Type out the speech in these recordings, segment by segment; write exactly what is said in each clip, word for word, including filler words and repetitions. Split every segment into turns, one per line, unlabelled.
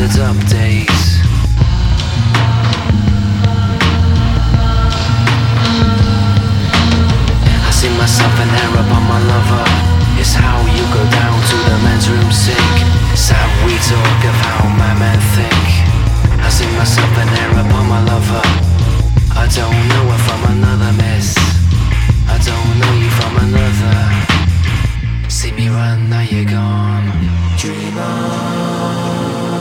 good updates. I see myself in hair upon my lover. It's how you go down to the men's room sink. It's how we talk of how my men think. I see myself in hair upon my lover. I don't know her from another miss. I don't know you from another. See me run, now you're gone. Dream on.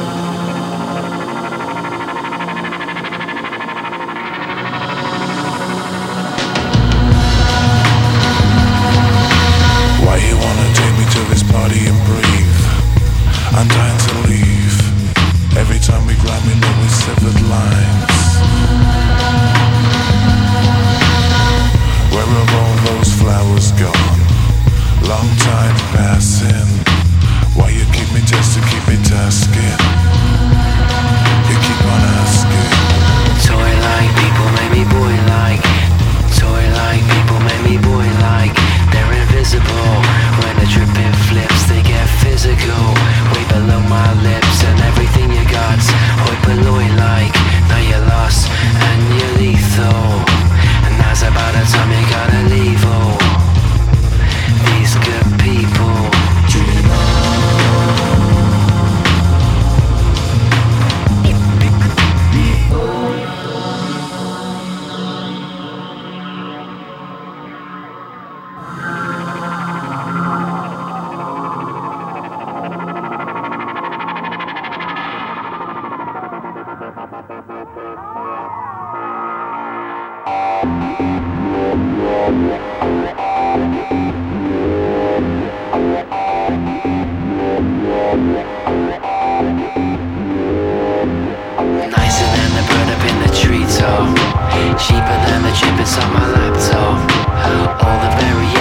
Why you wanna take me to this party and breathe? I'm dying to leave. Every time we grind, we know we severed lines. Where have all those flowers gone? Long time passing. Why you keep me testing, keep me tasking? You keep on asking.
Toy like people make me boy like. Toy like people make me boy like. They're invisible. When the tripping flips, they get physical. Way below my lips and everything you got. Hoi polloi like. Now you're lost and you're lethal. And now's about the time you gotta leave. Oh, these good people. Dream on. Nicer than the bird up in the treetop. Cheaper than the chip inside my laptop. All the very